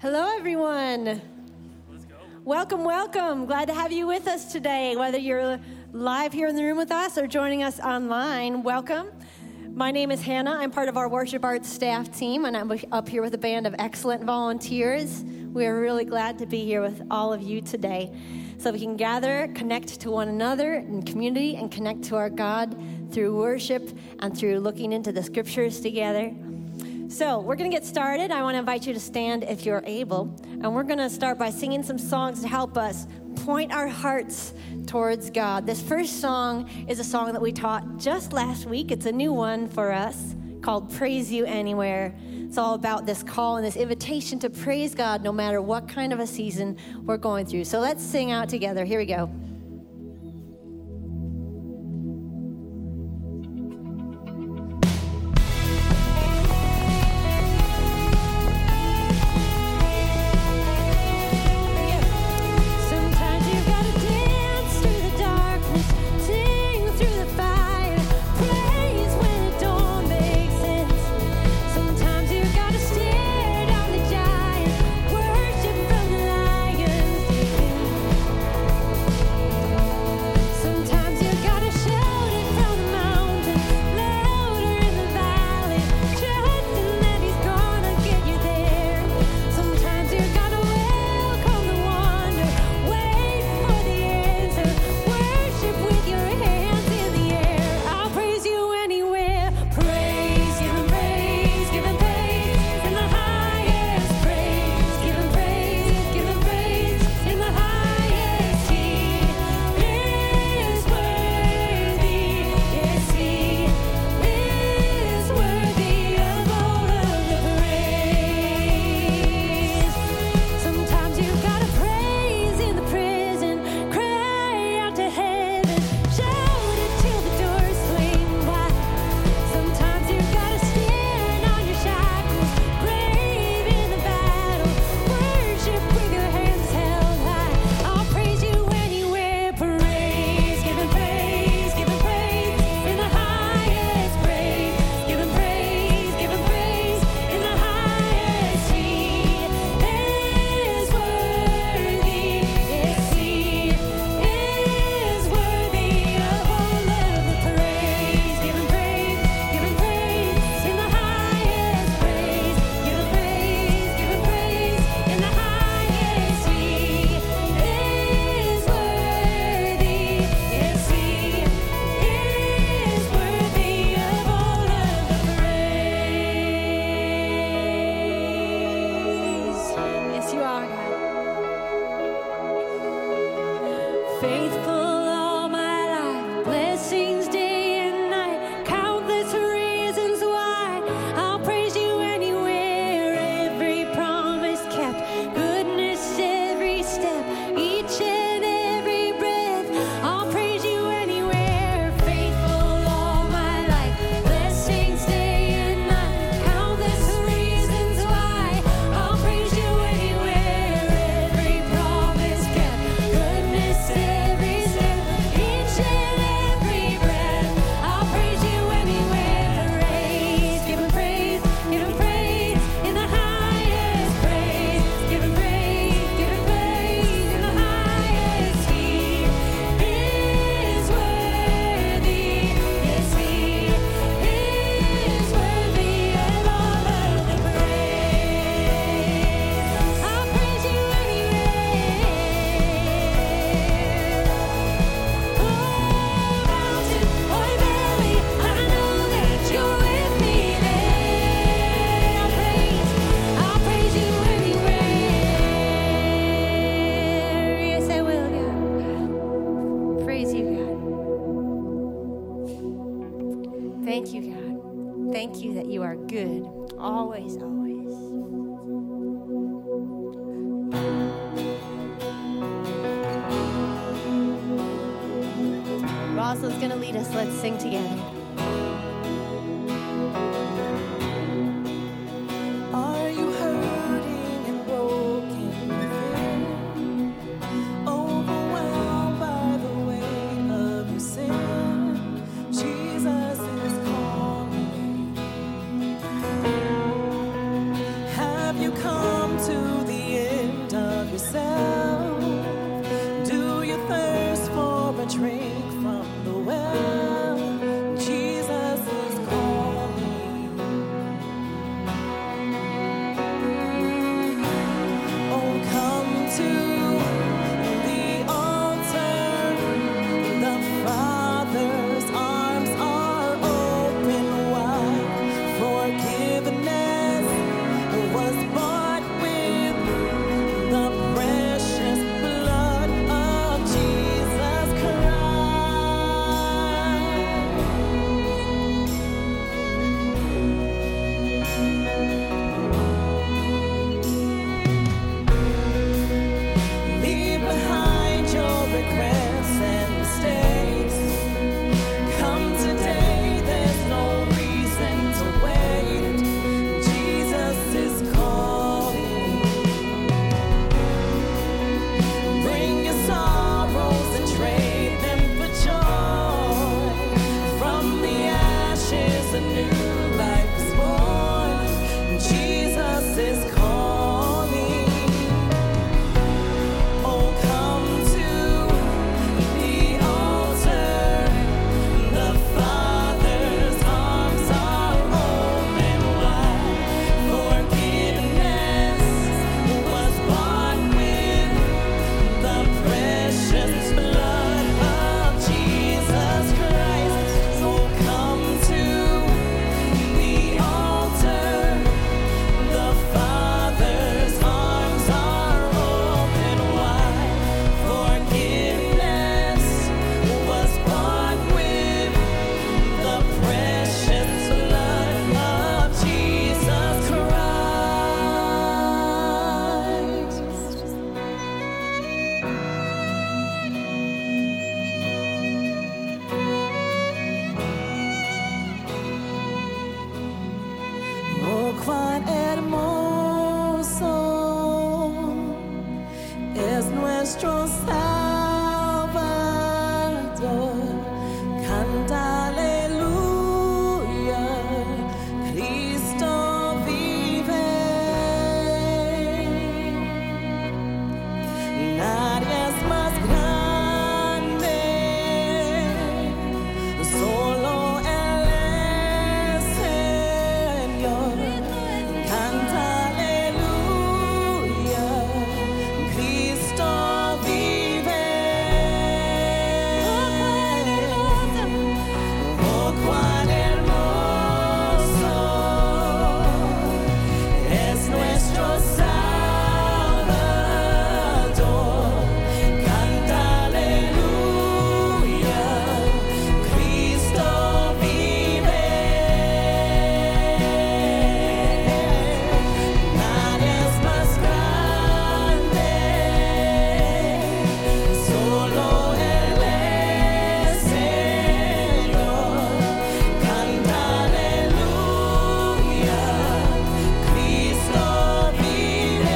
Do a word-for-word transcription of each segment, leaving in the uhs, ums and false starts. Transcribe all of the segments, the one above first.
Hello, everyone. Let's go. Welcome, welcome. Glad to have you with us today, whether you're live here in the room with us or joining us online. Welcome. My name is Hannah. I'm part of our worship arts staff team, and I'm up here with a band of excellent volunteers. We are really glad to be here with all of you today, so we can gather, connect to one another in community, and connect to our God through worship and through looking into the scriptures together. So we're going to get started. I want to invite you to stand if you're able. And we're going to start by singing some songs to help us point our hearts towards God. This first song is a song that we taught just last week. It's a new one for us called Praise You Anywhere. It's all about this call and this invitation to praise God no matter what kind of a season we're going through. So let's sing out together. Here we go. Rosalind's going to lead us. Let's sing together. Are you hurting and broken within? Overwhelmed by the weight of your sin? Jesus is calling. Have you come to the nuestro Salvador. Canta aleluya, Cristo vive. Nadie es más grande, solo Él es Señor. Canta aleluya, Cristo vive. Oh, cuán hermoso es nuestro Salvador. Canta aleluya, Cristo vive. Nadie es más grande, solo Él es Señor. Canta aleluya, Cristo vive.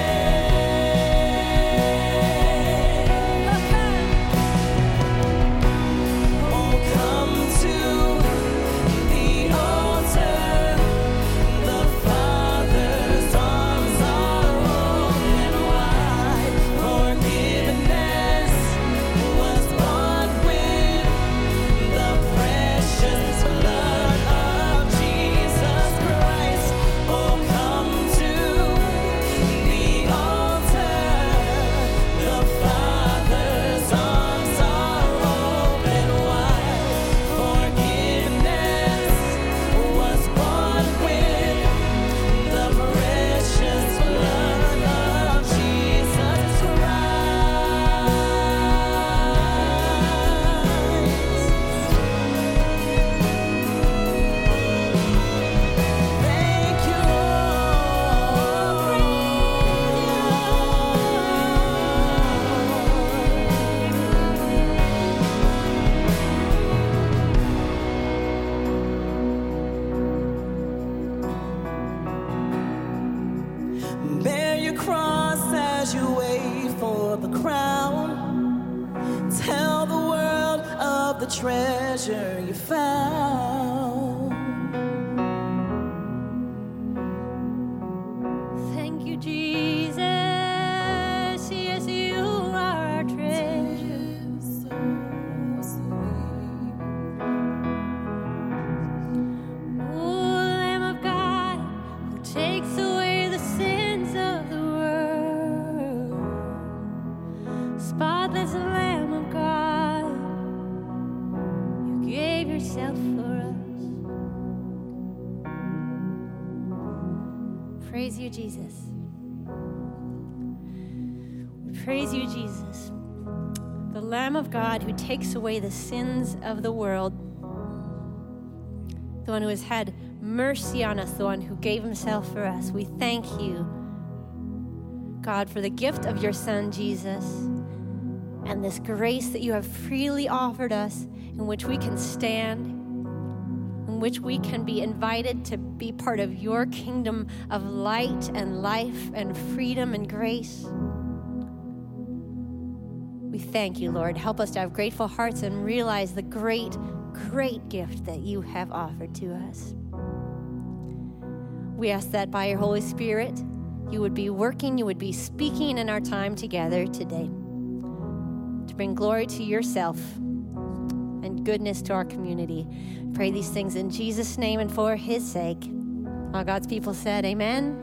Oh, come to the altar. The Father's arms are open wide. Forgiveness was bought with the precious blood of Jesus Christ. Oh, come to the altar. The Father's arms are open wide. Forgiveness was bought with the precious blood of Jesus Christ. Thank you, Lord. Bear your cross as you wait for the crown. Tell the world of the treasure you found. Thank you, Jesus. Yes, you are our treasure. Oh, Lamb of God, who takes away the sins of the world. Spotless Lamb of God, you gave yourself for us. Praise you, Jesus. We praise you, Jesus, the Lamb of God who takes away the sins of the world, the one who has had mercy on us, the one who gave himself for us. We thank you, God, for the gift of your Son, Jesus, and this grace that you have freely offered us, in which we can stand, in which we can be invited to be part of your kingdom of light and life and freedom and grace. We thank you, Lord. Help us to have grateful hearts and realize the great, great gift that you have offered to us. We ask that by your Holy Spirit, you would be working, you would be speaking in our time together today to bring glory to yourself and goodness to our community. Pray these things in Jesus' name and for his sake. All God's people said, amen.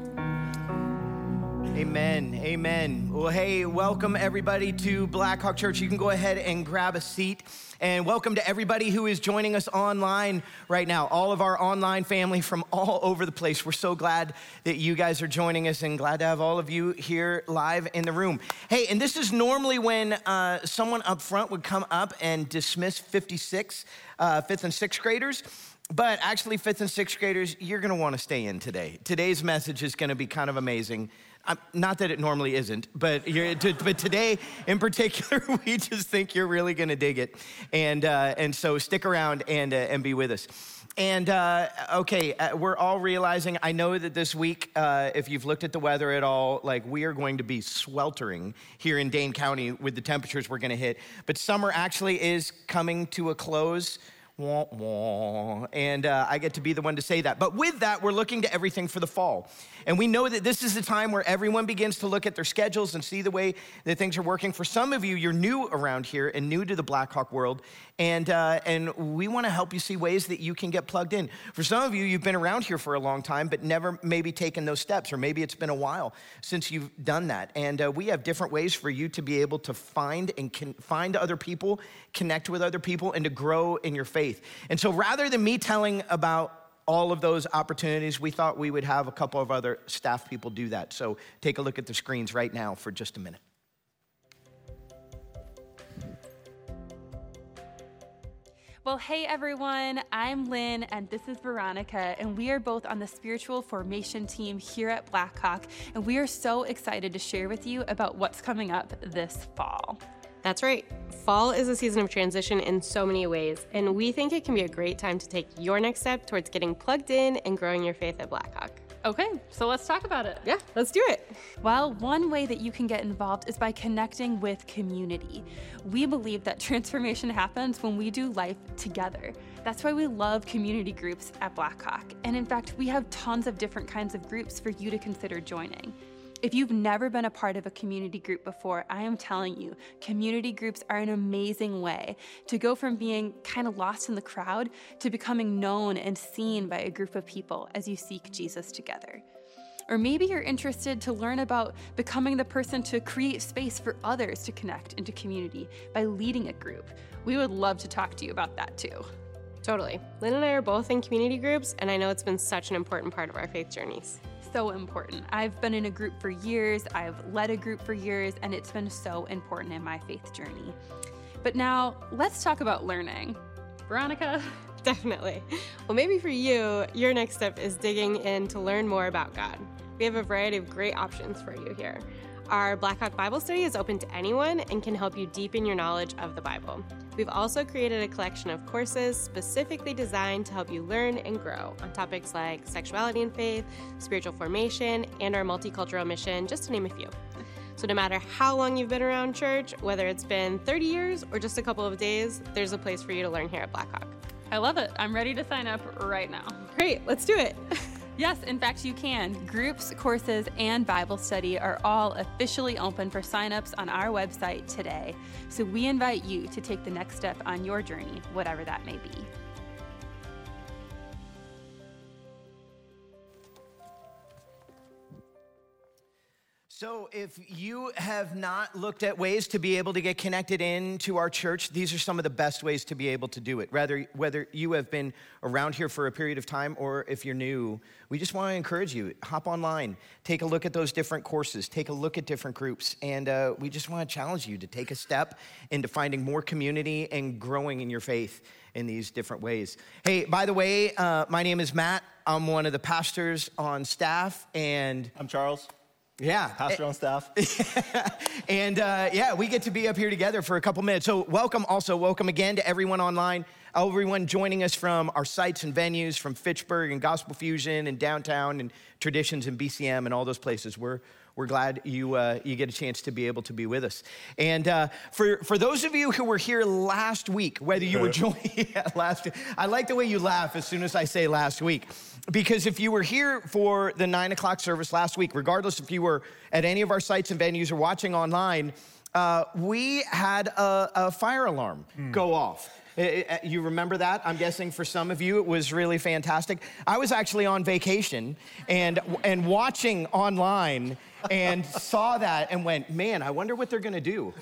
Amen. Amen. Well, hey, welcome everybody to Blackhawk Church. You can go ahead and grab a seat. And welcome to everybody who is joining us online right now. All of our online family from all over the place. We're so glad that you guys are joining us and glad to have all of you here live in the room. Hey, and this is normally when uh, someone up front would come up and dismiss fifty-six uh, fifth and sixth graders. But actually, fifth and sixth graders, you're going to want to stay in today. Today's message is going to be kind of amazing. Um, not that it normally isn't, but you're, to, but today in particular, we just think you're really going to dig it. And uh, and so stick around and uh, and be with us. And uh, okay, uh, we're all realizing, I know that this week, uh, if you've looked at the weather at all, like we are going to be sweltering here in Dane County with the temperatures we're gonna hit. But summer actually is coming to a close. Wah, wah. And uh, I get to be the one to say that. But with that, we're looking to everything for the fall. And we know that this is the time where everyone begins to look at their schedules and see the way that things are working. For some of you, you're new around here and new to the Blackhawk world. And, uh, and we want to help you see ways that you can get plugged in. For some of you, you've been around here for a long time, but never maybe taken those steps, or maybe it's been a while since you've done that. And uh, we have different ways for you to be able to find and can find other people, connect with other people, and to grow in your faith. And so rather than me telling about all of those opportunities, we thought we would have a couple of other staff people do that. So take a look at the screens right now for just a minute. Well, hey everyone, I'm Lynn and this is Veronica, and we are both on the spiritual formation team here at Blackhawk, and we are so excited to share with you about what's coming up this fall. That's right. Fall is a season of transition in so many ways, and we think it can be a great time to take your next step towards getting plugged in and growing your faith at Blackhawk. Okay, so let's talk about it. Yeah, let's do it. Well, one way that you can get involved is by connecting with community. We believe that transformation happens when we do life together. That's why we love community groups at Blackhawk. And in fact, we have tons of different kinds of groups for you to consider joining. If you've never been a part of a community group before, I am telling you, community groups are an amazing way to go from being kind of lost in the crowd to becoming known and seen by a group of people as you seek Jesus together. Or maybe you're interested to learn about becoming the person to create space for others to connect into community by leading a group. We would love to talk to you about that too. Totally. Lynn and I are both in community groups, and I know it's been such an important part of our faith journeys. So important. I've been in a group for years, I've led a group for years, and it's been so important in my faith journey. But now, let's talk about learning. Veronica? Definitely. Well, maybe for you, your next step is digging in to learn more about God. We have a variety of great options for you here. Our Blackhawk Bible Study is open to anyone and can help you deepen your knowledge of the Bible. We've also created a collection of courses specifically designed to help you learn and grow on topics like sexuality and faith, spiritual formation, and our multicultural mission, just to name a few. So no matter how long you've been around church, whether it's been thirty years or just a couple of days, there's a place for you to learn here at Blackhawk. I love it. I'm ready to sign up right now. Great, let's do it. Yes, in fact, you can. Groups, courses, and Bible study are all officially open for signups on our website today. So we invite you to take the next step on your journey, whatever that may be. So if you have not looked at ways to be able to get connected into our church, these are some of the best ways to be able to do it. Rather, whether you have been around here for a period of time or if you're new, we just want to encourage you, hop online, take a look at those different courses, take a look at different groups, and uh, we just want to challenge you to take a step into finding more community and growing in your faith in these different ways. Hey, by the way, uh, my name is Matt. I'm one of the pastors on staff, and I'm Charles. Yeah. Pastor on staff. and uh, yeah, we get to be up here together for a couple minutes. So welcome also, welcome again to everyone online, everyone joining us from our sites and venues, from Fitchburg and Gospel Fusion and Downtown and Traditions and B C M and all those places. We're We're glad you uh, you get a chance to be able to be with us. And uh, for, for those of you who were here last week, whether you were joining yeah, last week, I like the way you laugh as soon as I say last week. Because if you were here for the nine o'clock service last week, regardless if you were at any of our sites and venues or watching online, uh, we had a, a fire alarm mm. go off. You remember that? I'm guessing for some of you, it was really fantastic. I was actually on vacation and and watching online and saw that and went, man, I wonder what they're gonna do.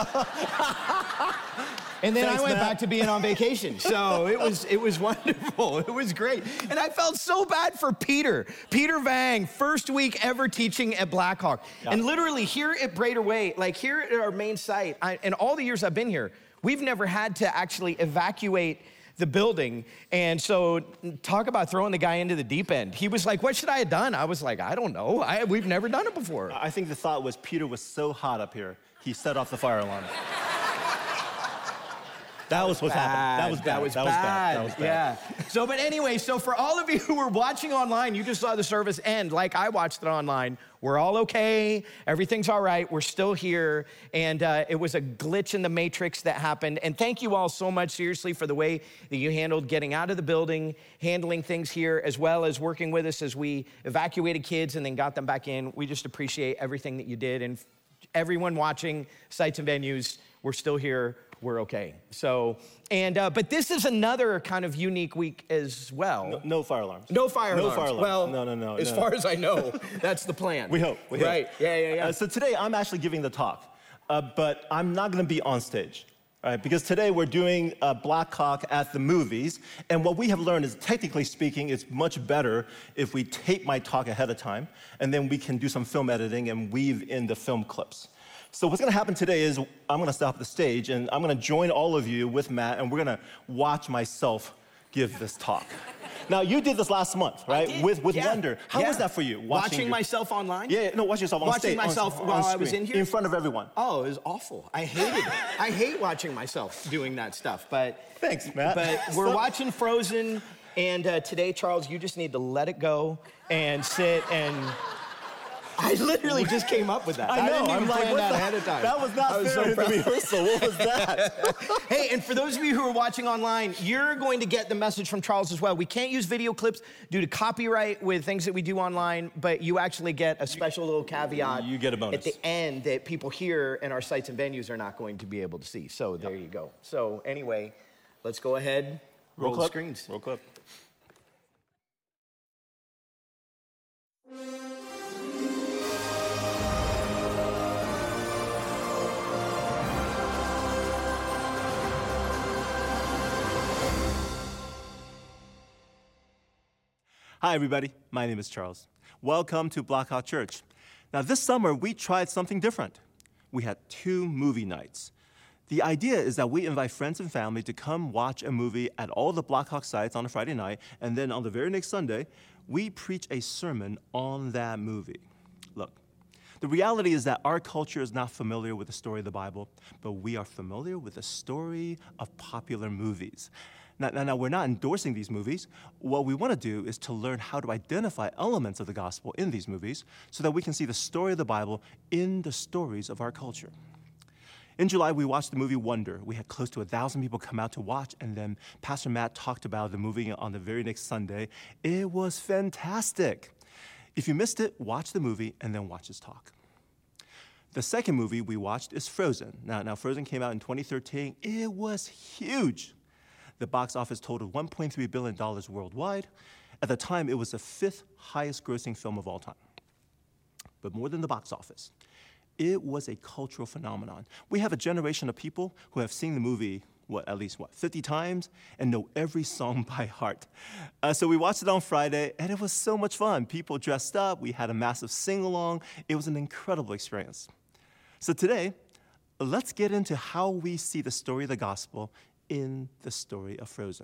And then Thanks, I went Matt. back to being on vacation. So it was it was wonderful. It was great. And I felt so bad for Peter. Peter Vang, first week ever teaching at Blackhawk. Yeah. And literally here at Brader Way, like here at our main site, I, in all the years I've been here, we've never had to actually evacuate the building. And so talk about throwing the guy into the deep end. He was like, what should I have done? I was like, I don't know. I, we've never done it before. I think the thought was Peter was so hot up here, he set off the fire alarm. That was what's happening. That was bad. That was That was bad. bad. That was bad. Yeah. So, but anyway, so for all of you who were watching online, you just saw the service end like I watched it online. We're all okay. Everything's all right. We're still here. And uh, it was a glitch in the matrix that happened. And thank you all so much, seriously, for the way that you handled getting out of the building, handling things here, as well as working with us as we evacuated kids and then got them back in. We just appreciate everything that you did. And everyone watching Sites and Venues, we're still here. We're okay. So, and, uh, but this is another kind of unique week as well. No, no fire alarms. No fire no alarms. Fire alarms. Well, no, no, no. As no. far as I know, that's the plan. We hope. We right. Hope. Yeah, yeah, yeah. Uh, so today I'm actually giving the talk, uh, but I'm not going to be on stage. All right, because today we're doing uh, Black Hawk at the movies, and what we have learned is, technically speaking, it's much better if we tape my talk ahead of time, and then we can do some film editing and weave in the film clips. So what's gonna happen today is I'm gonna stop the stage and I'm gonna join all of you with Matt and we're gonna watch myself give this talk. Now, you did this last month, right? I did. With with yeah. Wonder. How yeah. was that for you? Watching, Watching your... myself online? Yeah, yeah, no, watching yourself on watching stage. Watching myself on, while on I was in here? In front of everyone. Oh, it was awful. I hated it. I hate watching myself doing that stuff, but... Thanks, Matt. But we're watching Frozen, and uh, today, Charles, you just need to let it go and sit and... I literally just came up with that. I know. I didn't even I'm like, plan what that the, ahead of time. That was not I was fair so in the proud. rehearsal. What was that? Hey, and for those of you who are watching online, you're going to get the message from Charles as well. We can't use video clips due to copyright with things that we do online, but you actually get a special little caveat. You get a bonus. At the end that people here in our sites and venues are not going to be able to see. So there you go. So anyway, let's go ahead, roll, roll the screens. Roll clip. Hi, everybody. My name is Charles. Welcome to Black Hawk Church. Now, this summer, we tried something different. We had two movie nights. The idea is that we invite friends and family to come watch a movie at all the Black Hawk sites on a Friday night, and then on the very next Sunday, we preach a sermon on that movie. Look, the reality is that our culture is not familiar with the story of the Bible, but we are familiar with the story of popular movies. Now, now, now, we're not endorsing these movies. What we want to do is to learn how to identify elements of the gospel in these movies so that we can see the story of the Bible in the stories of our culture. In July, we watched the movie Wonder. We had close to a thousand people come out to watch, and then Pastor Matt talked about the movie on the very next Sunday. It was fantastic. If you missed it, watch the movie and then watch his talk. The second movie we watched is Frozen. Now, now Frozen came out in twenty thirteen. It was huge. The box office totaled one point three billion dollars worldwide. At the time, it was the fifth highest grossing film of all time. But more than the box office, it was a cultural phenomenon. We have a generation of people who have seen the movie, what, at least, what, fifty times, and know every song by heart. Uh, so we watched it on Friday, and it was so much fun. People dressed up, we had a massive sing-along. It was an incredible experience. So today, let's get into how we see the story of the gospel in the story of Frozen.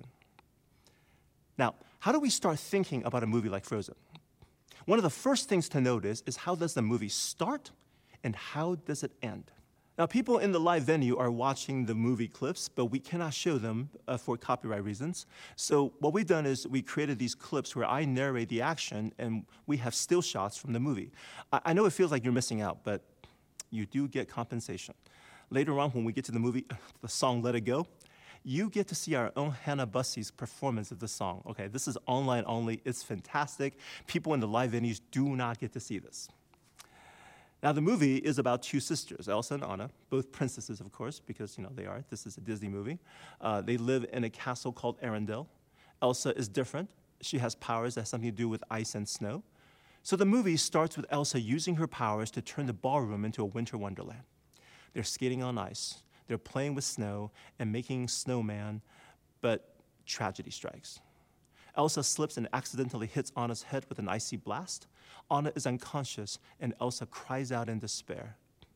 Now, how do we start thinking about a movie like Frozen? One of the first things to notice is how does the movie start and how does it end? Now, people in the live venue are watching the movie clips, but we cannot show them uh, for copyright reasons. So what we've done is we created these clips where I narrate the action and we have still shots from the movie. I, I know it feels like you're missing out, but you do get compensation. Later on, when we get to the movie, the song Let It Go, you get to see our own Hannah Bussey's performance of the song. Okay, this is online only. It's fantastic. People in the live venues do not get to see this. Now, the movie is about two sisters, Elsa and Anna, both princesses, of course, because, you know, they are. This is a Disney movie. Uh, they live in a castle called Arendelle. Elsa is different. She has powers that have something to do with ice and snow. So the movie starts with Elsa using her powers to turn the ballroom into a winter wonderland. They're skating on ice. They're playing with snow and making snowman, but tragedy strikes. Elsa slips and accidentally hits Anna's head with an icy blast. Anna is unconscious, and Elsa cries out in despair.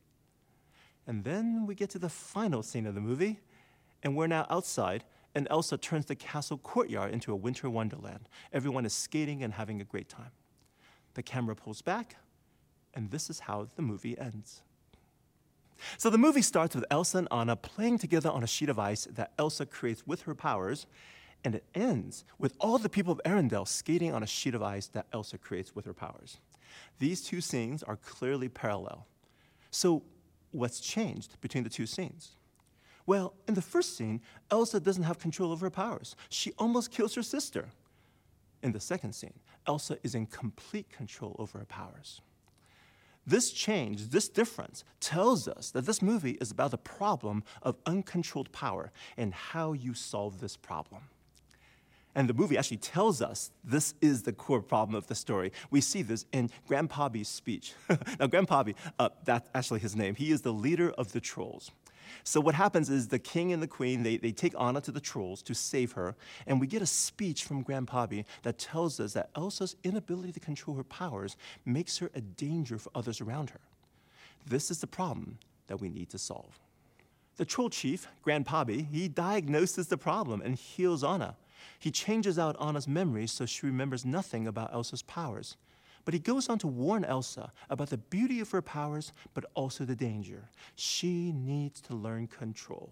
And then we get to the final scene of the movie, and we're now outside, and Elsa turns the castle courtyard into a winter wonderland. Everyone is skating and having a great time. The camera pulls back, and this is how the movie ends. So the movie starts with Elsa and Anna playing together on a sheet of ice that Elsa creates with her powers, and it ends with all the people of Arendelle skating on a sheet of ice that Elsa creates with her powers. These two scenes are clearly parallel. So what's changed between the two scenes? Well, in the first scene, Elsa doesn't have control over her powers. She almost kills her sister. In the second scene, Elsa is in complete control over her powers. This change, this difference, tells us that this movie is about the problem of uncontrolled power and how you solve this problem. And the movie actually tells us this is the core problem of the story. We see this in Grandpappy's speech. Now, Grandpappy, uh, that's actually his name. He is the leader of the trolls. So what happens is the king and the queen, they, they take Anna to the trolls to save her, and we get a speech from Grandpappy that tells us that Elsa's inability to control her powers makes her a danger for others around her. This is the problem that we need to solve. The troll chief, Grandpappy, he diagnoses the problem and heals Anna. He changes out Anna's memories so she remembers nothing about Elsa's powers. But he goes on to warn Elsa about the beauty of her powers, but also the danger. She needs to learn control.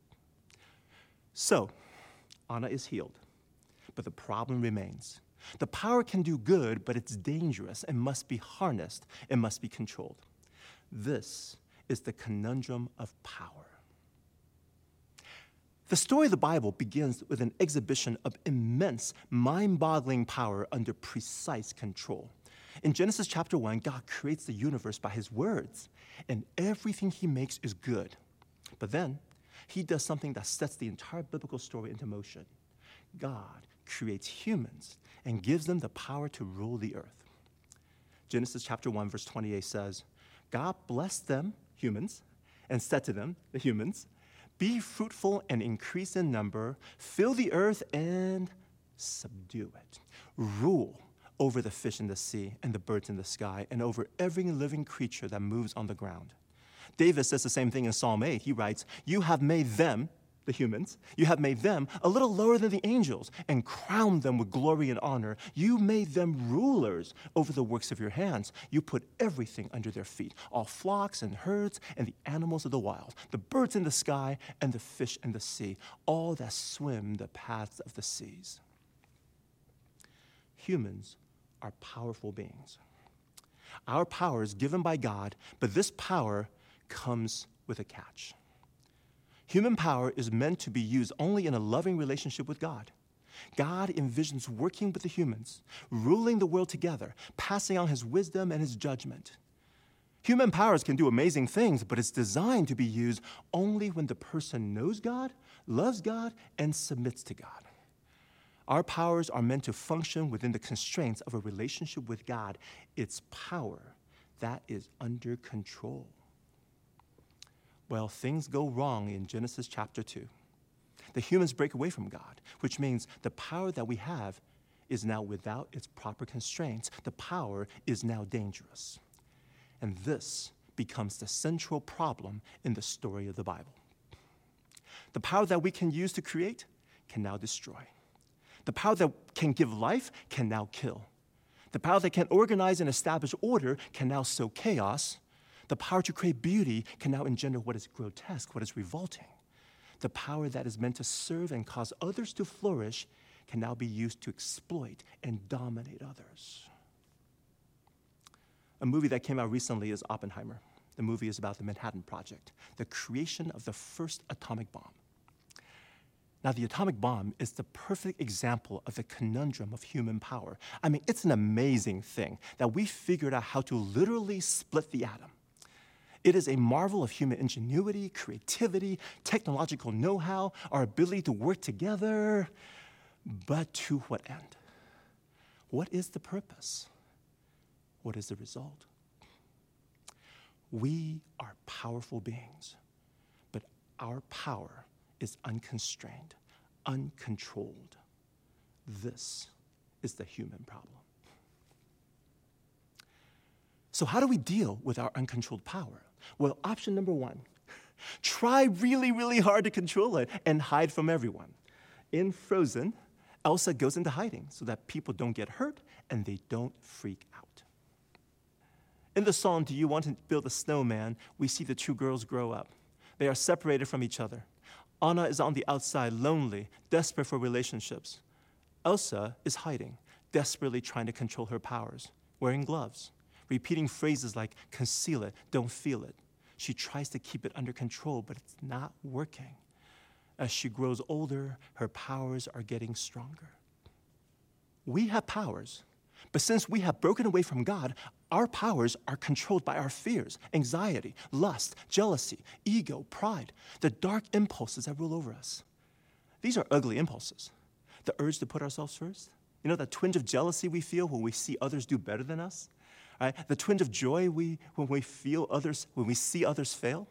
So, Anna is healed, but the problem remains. The power can do good, but it's dangerous and must be harnessed and must be controlled. This is the conundrum of power. The story of the Bible begins with an exhibition of immense, mind-boggling power under precise control. In Genesis chapter one, God creates the universe by his words, and everything he makes is good. But then, he does something that sets the entire biblical story into motion. God creates humans and gives them the power to rule the earth. Genesis chapter one, verse twenty-eight says, God blessed them, humans, and said to them, the humans, be fruitful and increase in number, fill the earth and subdue it. Rule over the fish in the sea and the birds in the sky and over every living creature that moves on the ground. David says the same thing in Psalm eight. He writes, you have made them, the humans, you have made them a little lower than the angels and crowned them with glory and honor. You made them rulers over the works of your hands. You put everything under their feet, all flocks and herds and the animals of the wild, the birds in the sky and the fish in the sea, all that swim the paths of the seas. Humans are powerful beings. Our power is given by God, but this power comes with a catch. Human power is meant to be used only in a loving relationship with God. God envisions working with the humans, ruling the world together, passing on his wisdom and his judgment. Human powers can do amazing things, but it's designed to be used only when the person knows God, loves God, and submits to God. Our powers are meant to function within the constraints of a relationship with God. It's power that is under control. Well, things go wrong in Genesis chapter two. The humans break away from God, which means the power that we have is now without its proper constraints. The power is now dangerous. And this becomes the central problem in the story of the Bible. The power that we can use to create can now destroy. The power that can give life can now kill. The power that can organize and establish order can now sow chaos. The power to create beauty can now engender what is grotesque, what is revolting. The power that is meant to serve and cause others to flourish can now be used to exploit and dominate others. A movie that came out recently is Oppenheimer. The movie is about the Manhattan Project, the creation of the first atomic bomb. Now, the atomic bomb is the perfect example of the conundrum of human power. I mean, it's an amazing thing that we figured out how to literally split the atom. It is a marvel of human ingenuity, creativity, technological know-how, our ability to work together. But to what end? What is the purpose? What is the result? We are powerful beings, but our power is unconstrained, uncontrolled. This is the human problem. So how do we deal with our uncontrolled power? Well, option number one, try really, really hard to control it and hide from everyone. In Frozen, Elsa goes into hiding so that people don't get hurt and they don't freak out. In the song, Do You Want to Build a Snowman?, we see the two girls grow up. They are separated from each other. Anna is on the outside, lonely, desperate for relationships. Elsa is hiding, desperately trying to control her powers, wearing gloves, repeating phrases like, conceal it, don't feel it. She tries to keep it under control, but it's not working. As she grows older, her powers are getting stronger. We have powers, but since we have broken away from God, our powers are controlled by our fears, anxiety, lust, jealousy, ego, pride, the dark impulses that rule over us. These are ugly impulses. The urge to put ourselves first. You know, that twinge of jealousy we feel when we see others do better than us? Right? The twinge of joy we when we feel others, when we see others fail.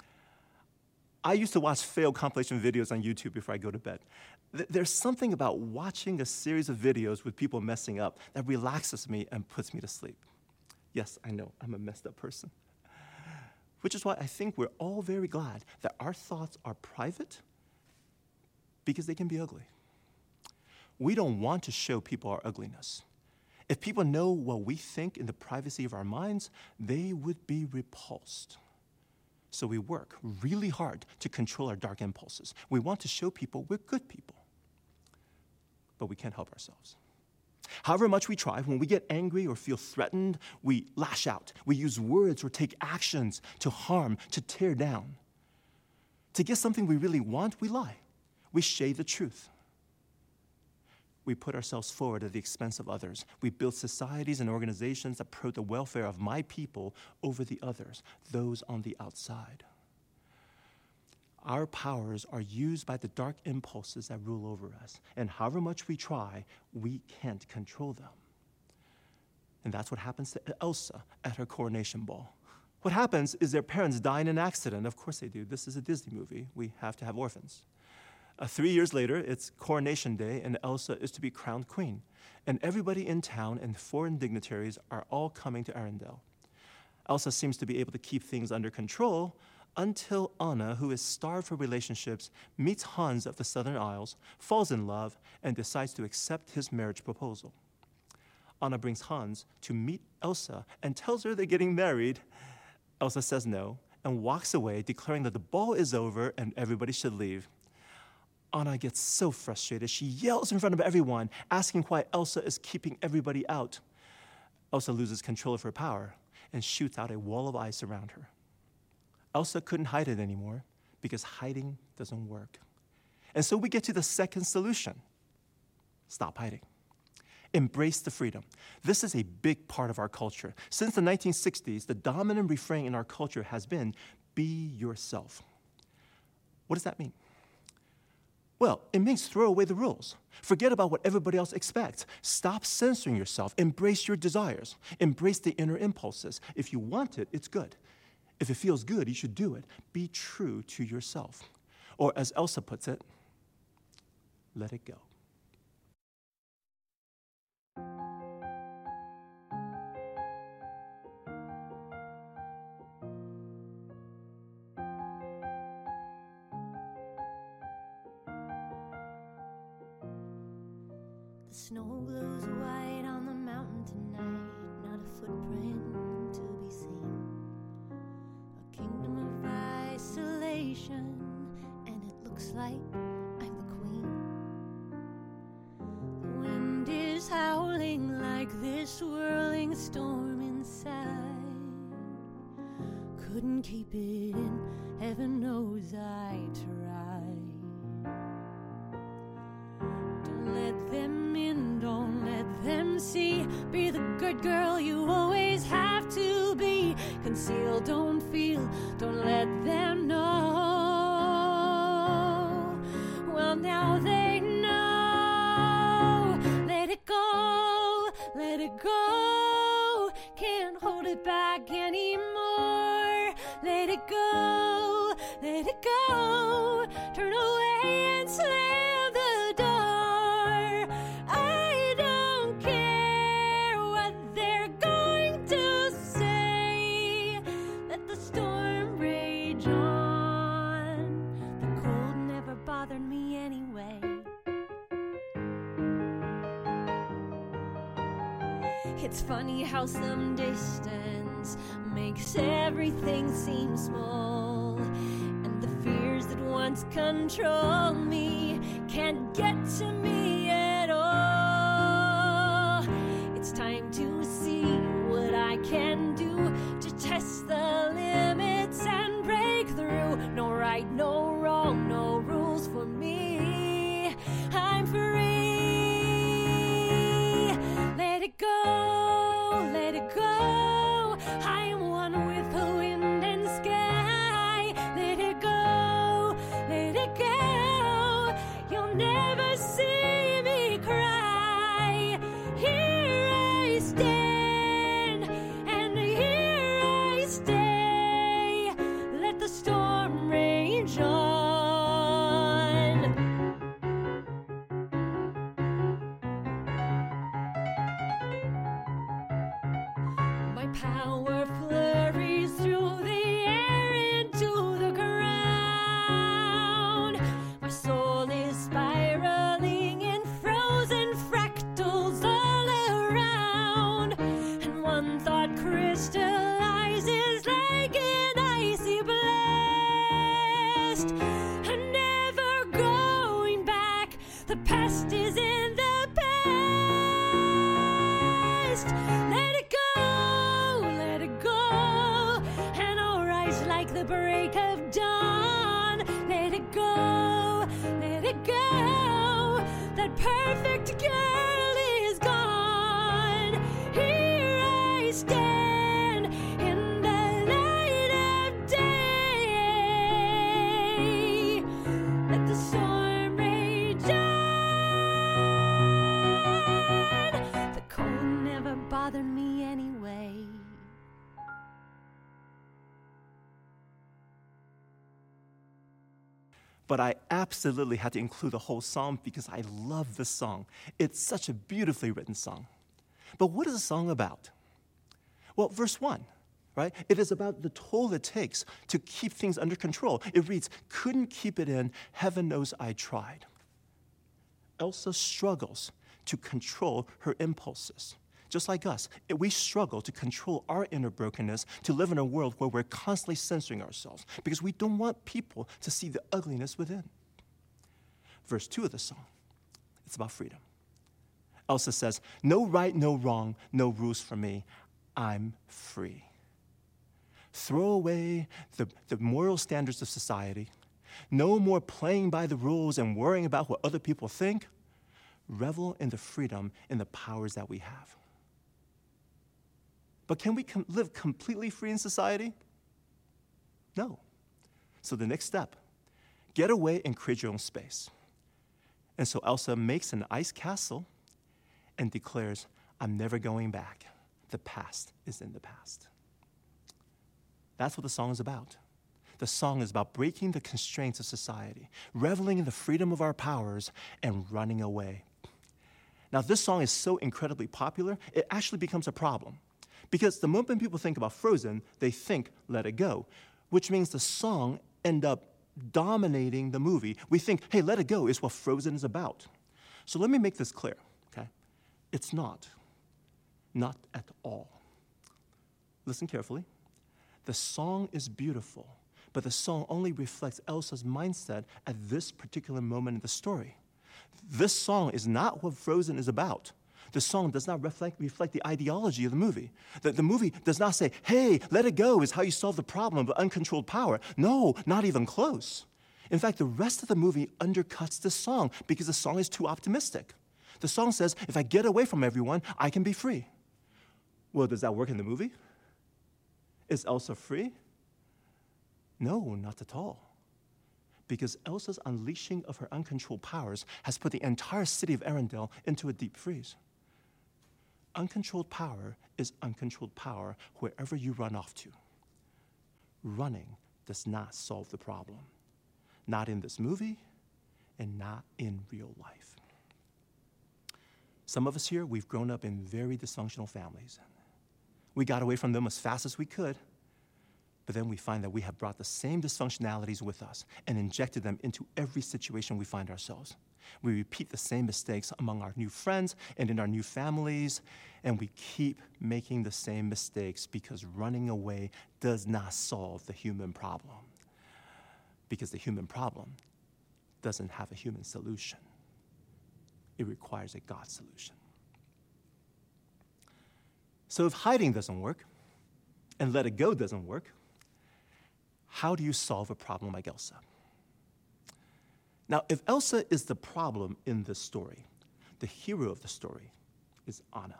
I used to watch fail compilation videos on YouTube before I go to bed. There's something about watching a series of videos with people messing up that relaxes me and puts me to sleep. Yes, I know, I'm a messed up person. Which is why I think we're all very glad that our thoughts are private, because they can be ugly. We don't want to show people our ugliness. If people know what we think in the privacy of our minds, they would be repulsed. So we work really hard to control our dark impulses. We want to show people we're good people, but we can't help ourselves. However much we try, when we get angry or feel threatened, we lash out. We use words or take actions to harm, to tear down. To get something we really want, we lie. We shade the truth. We put ourselves forward at the expense of others. We build societies and organizations that promote the welfare of my people over the others, those on the outside. Our powers are used by the dark impulses that rule over us, and however much we try, we can't control them. And that's what happens to Elsa at her coronation ball. What happens is their parents die in an accident. Of course they do. This is a Disney movie. We have to have orphans. Uh, three years later, it's coronation day, and Elsa is to be crowned queen. And everybody in town and foreign dignitaries are all coming to Arendelle. Elsa seems to be able to keep things under control until Anna, who is starved for relationships, meets Hans of the Southern Isles, falls in love, and decides to accept his marriage proposal. Anna brings Hans to meet Elsa and tells her they're getting married. Elsa says no and walks away, declaring that the ball is over and everybody should leave. Anna gets so frustrated, she yells in front of everyone, asking why Elsa is keeping everybody out. Elsa loses control of her power and shoots out a wall of ice around her. Elsa couldn't hide it anymore because hiding doesn't work. And so we get to the second solution. Stop hiding. Embrace the freedom. This is a big part of our culture. Since the nineteen sixties, the dominant refrain in our culture has been, be yourself. What does that mean? Well, it means throw away the rules. Forget about what everybody else expects. Stop censoring yourself. Embrace your desires. Embrace the inner impulses. If you want it, it's good. If it feels good, you should do it. Be true to yourself. Or as Elsa puts it, let it go. The snow glows white on the mountain tonight, not a footprint to be seen. A kingdom of isolation, and it looks like I'm the queen. The wind is howling like this swirling storm inside. Couldn't keep it in, heaven knows I tried. Don't let them in, don't let them see. Be the good girl you always have to be. Conceal, don't feel, don't let them know. Well, now they know. Let it go, let it go. Can't hold it back anymore. Let it go, let it go. Turn away and slam the door. I don't care what they're going to say. Let the storm rage on. The cold never bothered me anyway. It's funny how some distance distance makes everything seem small, and the fears that once controlled me can't get to me at all. It's time to see what I can do to test the limits and break through. No right, no wrong, no rules for me. I'm free. Let it go, let it go. I am one with the wind and sky. Let it go, let it go. You'll never see me cry. Here I stand, and here I stay. Let the storm rage on. My power flurries through the air into the ground. My soul is spiraling in frozen fractals all around. And one thought crystallizes like an icy blast. And never going back, the past is in the past. Let it go, let it go, and I'll rise like the break of dawn. Let it go, let it go, that perfect girl is gone. Here I stand in the light of day. Let the storm rage on. The cold never bothered me anyway. But I absolutely had to include the whole song because I love this song. It's such a beautifully written song. But what is the song about? Well, verse one, right? It is about the toll it takes to keep things under control. It reads, couldn't keep it in, heaven knows I tried. Elsa struggles to control her impulses. Just like us, we struggle to control our inner brokenness, to live in a world where we're constantly censoring ourselves because we don't want people to see the ugliness within. Verse two of the song, it's about freedom. Elsa says, no right, no wrong, no rules for me. I'm free. Throw away the, the moral standards of society. No more playing by the rules and worrying about what other people think. Revel in the freedom and the powers that we have. But can we com- live completely free in society? No. So the next step, get away and create your own space. And so Elsa makes an ice castle and declares, I'm never going back. The past is in the past. That's what the song is about. The song is about breaking the constraints of society, reveling in the freedom of our powers, and running away. Now, this song is so incredibly popular, it actually becomes a problem. Because the moment people think about Frozen, they think Let It Go, which means the song end up dominating the movie. We think, hey, Let It Go is what Frozen is about. So let me make this clear, okay? It's not. Not at all. Listen carefully. The song is beautiful, but the song only reflects Elsa's mindset at this particular moment in the story. This song is not what Frozen is about. The song does not reflect, reflect the ideology of the movie. The, the movie does not say, hey, let it go is how you solve the problem of uncontrolled power. No, not even close. In fact, the rest of the movie undercuts the song because the song is too optimistic. The song says, if I get away from everyone, I can be free. Well, does that work in the movie? Is Elsa free? No, not at all. Because Elsa's unleashing of her uncontrolled powers has put the entire city of Arendelle into a deep freeze. Uncontrolled power is uncontrolled power wherever you run off to. Running does not solve the problem. Not in this movie, and not in real life. Some of us here, we've grown up in very dysfunctional families. We got away from them as fast as we could, But then we find that we have brought the same dysfunctionalities with us and injected them into every situation we find ourselves. We repeat the same mistakes among our new friends and in our new families, and we keep making the same mistakes because running away does not solve the human problem. Because the human problem doesn't have a human solution. It requires a God solution. So if hiding doesn't work, and let it go doesn't work, how do you solve a problem like Elsa? Now, if Elsa is the problem in this story, the hero of the story is Anna.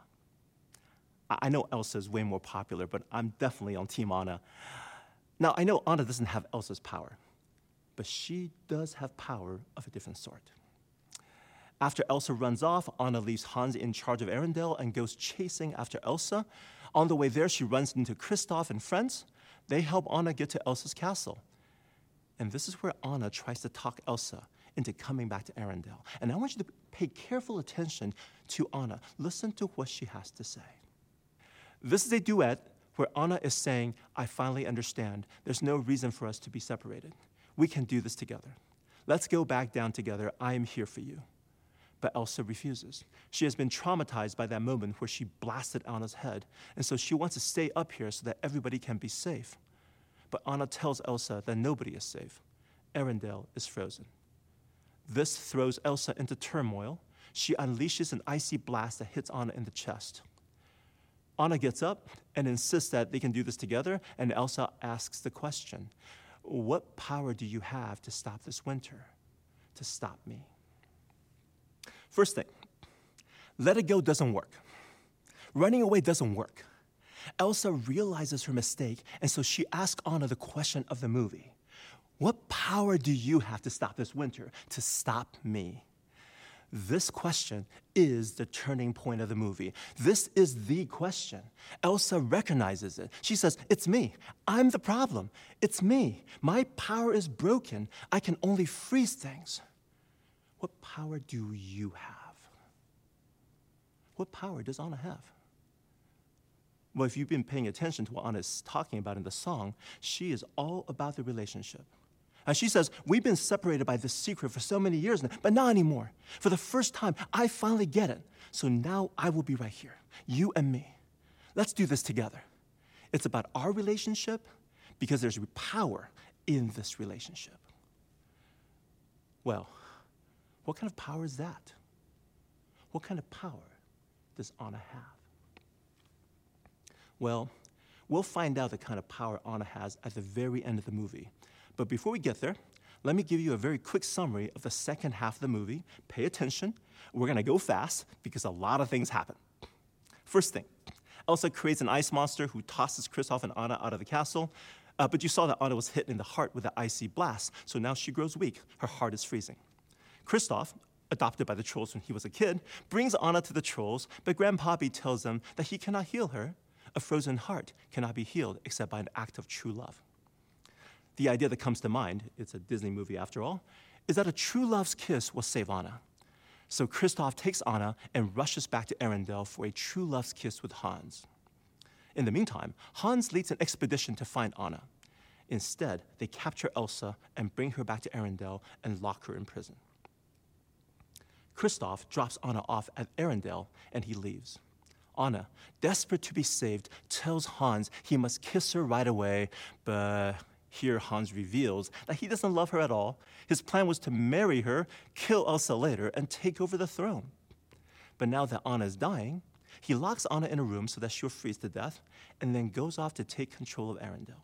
I know Elsa is way more popular, but I'm definitely on Team Anna. Now, I know Anna doesn't have Elsa's power, but she does have power of a different sort. After Elsa runs off, Anna leaves Hans in charge of Arendelle and goes chasing after Elsa. On the way there, she runs into Kristoff and friends. They help Anna get to Elsa's castle. And this is where Anna tries to talk Elsa into coming back to Arendelle. And I want you to pay careful attention to Anna. Listen to what she has to say. This is a duet where Anna is saying, I finally understand. There's no reason for us to be separated. We can do this together. Let's go back down together. I am here for you. But Elsa refuses. She has been traumatized by that moment where she blasted Anna's head, and so she wants to stay up here so that everybody can be safe. But Anna tells Elsa that nobody is safe. Arendelle is frozen. This throws Elsa into turmoil. She unleashes an icy blast that hits Anna in the chest. Anna gets up and insists that they can do this together, and Elsa asks the question, what power do you have to stop this winter, to stop me? First thing, let it go doesn't work. Running away doesn't work. Elsa realizes her mistake, and so she asks Anna the question of the movie. What power do you have to stop this winter, to stop me? This question is the turning point of the movie. This is the question. Elsa recognizes it. She says, it's me. I'm the problem. It's me. My power is broken. I can only freeze things. What power do you have? What power does Anna have? Well, if you've been paying attention to what Anna is talking about in the song, she is all about the relationship. And she says, we've been separated by this secret for so many years now, but not anymore. For the first time, I finally get it. So now I will be right here, you and me. Let's do this together. It's about our relationship because there's power in this relationship. Well, what kind of power is that? What kind of power does Anna have? Well, we'll find out the kind of power Anna has at the very end of the movie. But before we get there, let me give you a very quick summary of the second half of the movie. Pay attention. We're going to go fast because a lot of things happen. First thing, Elsa creates an ice monster who tosses Kristoff and Anna out of the castle. Uh, but you saw that Anna was hit in the heart with an icy blast, so now she grows weak. Her heart is freezing. Kristoff, adopted by the trolls when he was a kid, brings Anna to the trolls, but Grandpappy tells them that he cannot heal her. A frozen heart cannot be healed except by an act of true love. The idea that comes to mind, it's a Disney movie after all, is that a true love's kiss will save Anna. So Kristoff takes Anna and rushes back to Arendelle for a true love's kiss with Hans. In the meantime, Hans leads an expedition to find Anna. Instead, they capture Elsa and bring her back to Arendelle and lock her in prison. Kristoff drops Anna off at Arendelle and he leaves. Anna, desperate to be saved, tells Hans he must kiss her right away, but here Hans reveals that he doesn't love her at all. His plan was to marry her, kill Elsa later, and take over the throne. But now that Anna is dying, he locks Anna in a room so that she'll freeze to death, and then goes off to take control of Arendelle.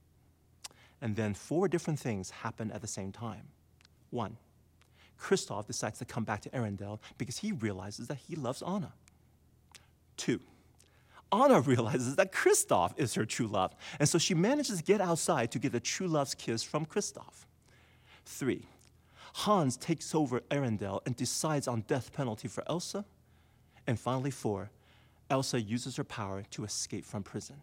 And then four different things happen at the same time. One, Kristoff decides to come back to Arendelle because he realizes that he loves Anna. Two, Anna realizes that Kristoff is her true love, and so she manages to get outside to get a true love's kiss from Kristoff. Three, Hans takes over Arendelle and decides on death penalty for Elsa. And finally, four, Elsa uses her power to escape from prison.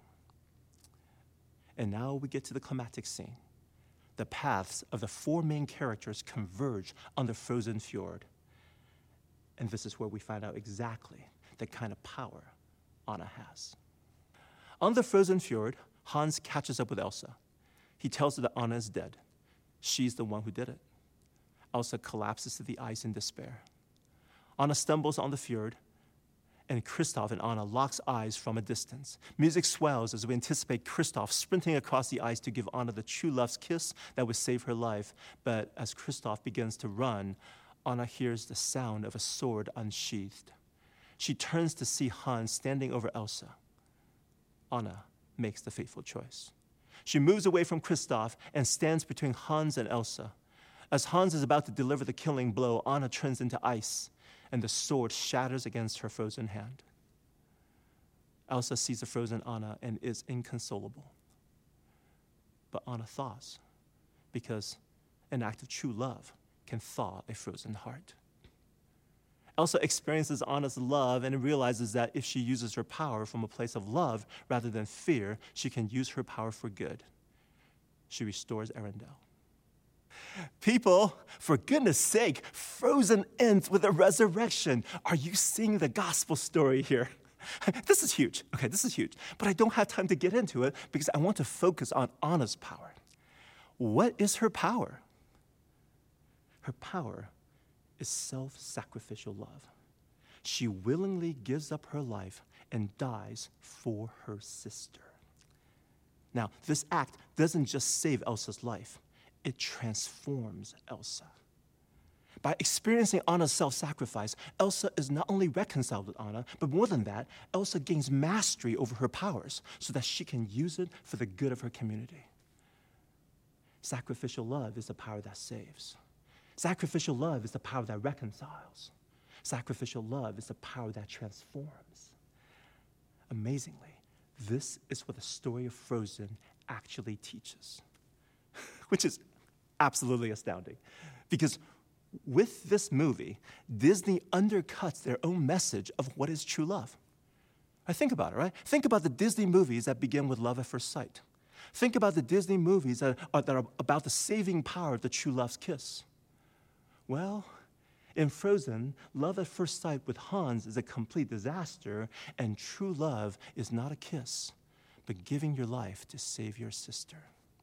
And now we get to the climactic scene. The paths of the four main characters converge on the frozen fjord. And this is where we find out exactly the kind of power Anna has. On the frozen fjord, Hans catches up with Elsa. He tells her that Anna is dead. She's the one who did it. Elsa collapses to the ice in despair. Anna stumbles on the fjord, and Kristoff and Anna locks eyes from a distance. Music swells as we anticipate Kristoff sprinting across the ice to give Anna the true love's kiss that would save her life. But as Kristoff begins to run, Anna hears the sound of a sword unsheathed. She turns to see Hans standing over Elsa. Anna makes the fateful choice. She moves away from Kristoff and stands between Hans and Elsa. As Hans is about to deliver the killing blow, Anna turns into ice, and the sword shatters against her frozen hand. Elsa sees the frozen Anna and is inconsolable. But Anna thaws, because an act of true love can thaw a frozen heart. Elsa experiences Anna's love and realizes that if she uses her power from a place of love rather than fear, she can use her power for good. She restores Arendelle. People, for goodness sake, Frozen ends with a resurrection. Are you seeing the gospel story here? This is huge. Okay, this is huge. But I don't have time to get into it because I want to focus on Anna's power. What is her power? Her power is self-sacrificial love. She willingly gives up her life and dies for her sister. Now, this act doesn't just save Elsa's life, it transforms Elsa. By experiencing Anna's self-sacrifice, Elsa is not only reconciled with Anna, but more than that, Elsa gains mastery over her powers so that she can use it for the good of her community. Sacrificial love is the power that saves. Sacrificial love is the power that reconciles. Sacrificial love is the power that transforms. Amazingly, this is what the story of Frozen actually teaches, which is absolutely astounding. Because with this movie, Disney undercuts their own message of what is true love. I think about it, right? Think about the Disney movies that begin with love at first sight. Think about the Disney movies that are, that are about the saving power of the true love's kiss. Well, in Frozen, love at first sight with Hans is a complete disaster, and true love is not a kiss, but giving your life to save your sister.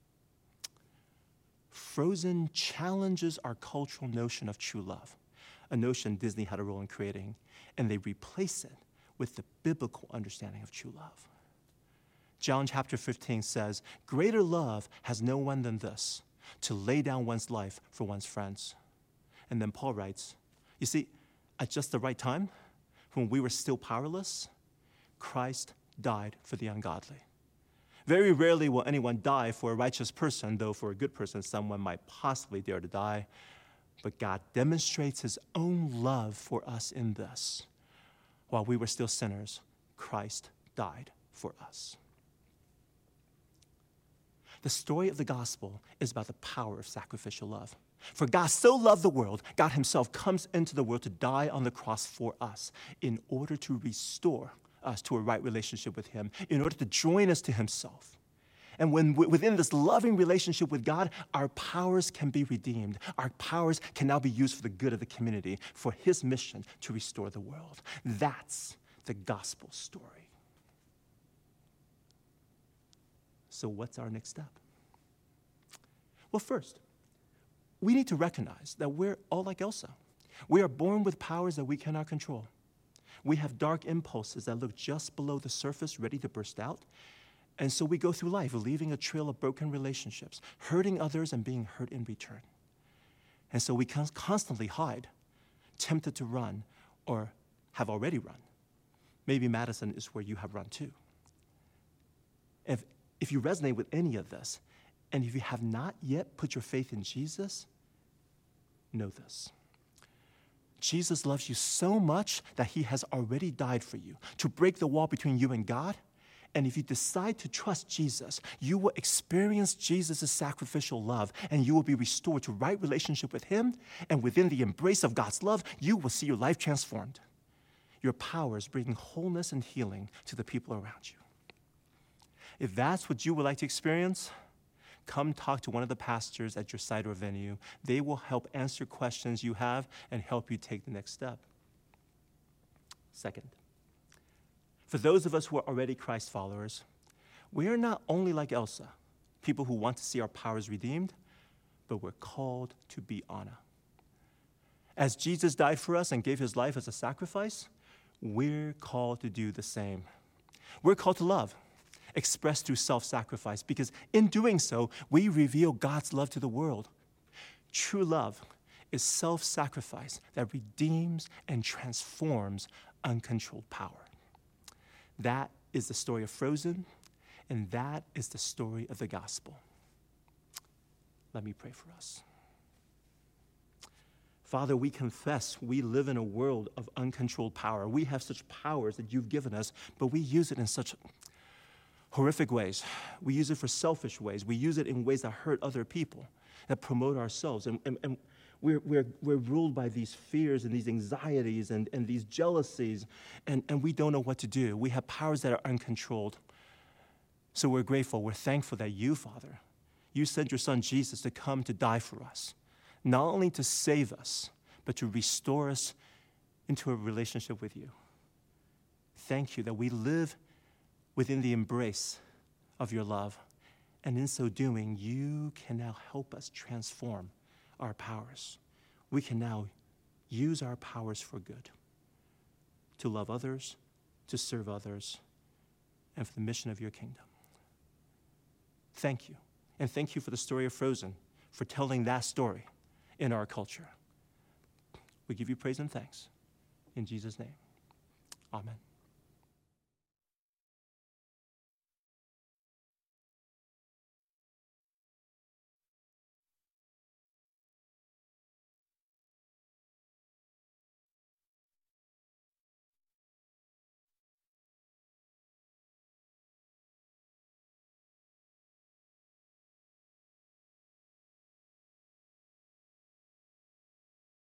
Frozen challenges our cultural notion of true love, a notion Disney had a role in creating, and they replace it with the biblical understanding of true love. John chapter fifteen says, "Greater love has no one than this, to lay down one's life for one's friends." And then Paul writes, you see, at just the right time, when we were still powerless, Christ died for the ungodly. Very rarely will anyone die for a righteous person, though for a good person, someone might possibly dare to die. But God demonstrates his own love for us in this. While we were still sinners, Christ died for us. The story of the gospel is about the power of sacrificial love. For God so loved the world, God himself comes into the world to die on the cross for us in order to restore us to a right relationship with him, in order to join us to himself. And when within this loving relationship with God, our powers can be redeemed. Our powers can now be used for the good of the community, for his mission to restore the world. That's the gospel story. So what's our next step? Well, first, we need to recognize that we're all like Elsa. We are born with powers that we cannot control. We have dark impulses that look just below the surface, ready to burst out. And so we go through life, leaving a trail of broken relationships, hurting others and being hurt in return. And so we constantly hide, tempted to run, or have already run. Maybe Madison is where you have run too. If, if you resonate with any of this, and if you have not yet put your faith in Jesus, know this. Jesus loves you so much that he has already died for you to break the wall between you and God. And if you decide to trust Jesus, you will experience Jesus' sacrificial love, and you will be restored to right relationship with him. And within the embrace of God's love, you will see your life transformed. Your powers bringing wholeness and healing to the people around you. If that's what you would like to experience, come talk to one of the pastors at your site or venue. They will help answer questions you have and help you take the next step. Second, for those of us who are already Christ followers, we are not only like Elsa, people who want to see our powers redeemed, but we're called to be Anna. As Jesus died for us and gave his life as a sacrifice, we're called to do the same. We're called to love, expressed through self-sacrifice, because in doing so, we reveal God's love to the world. True love is self-sacrifice that redeems and transforms uncontrolled power. That is the story of Frozen, and that is the story of the gospel. Let me pray for us. Father, we confess we live in a world of uncontrolled power. We have such powers that you've given us, but we use it in such horrific ways. We use it for selfish ways. We use it in ways that hurt other people, that promote ourselves. And, and, and we're, we're, we're ruled by these fears and these anxieties and, and these jealousies, and, and we don't know what to do. We have powers that are uncontrolled. So we're grateful. We're thankful that you, Father, you sent your son Jesus to come to die for us, not only to save us, but to restore us into a relationship with you. Thank you that we live within the embrace of your love, and in so doing, you can now help us transform our powers. We can now use our powers for good, to love others, to serve others, and for the mission of your kingdom. Thank you, and thank you for the story of Frozen, for telling that story in our culture. We give you praise and thanks. In Jesus' name, amen.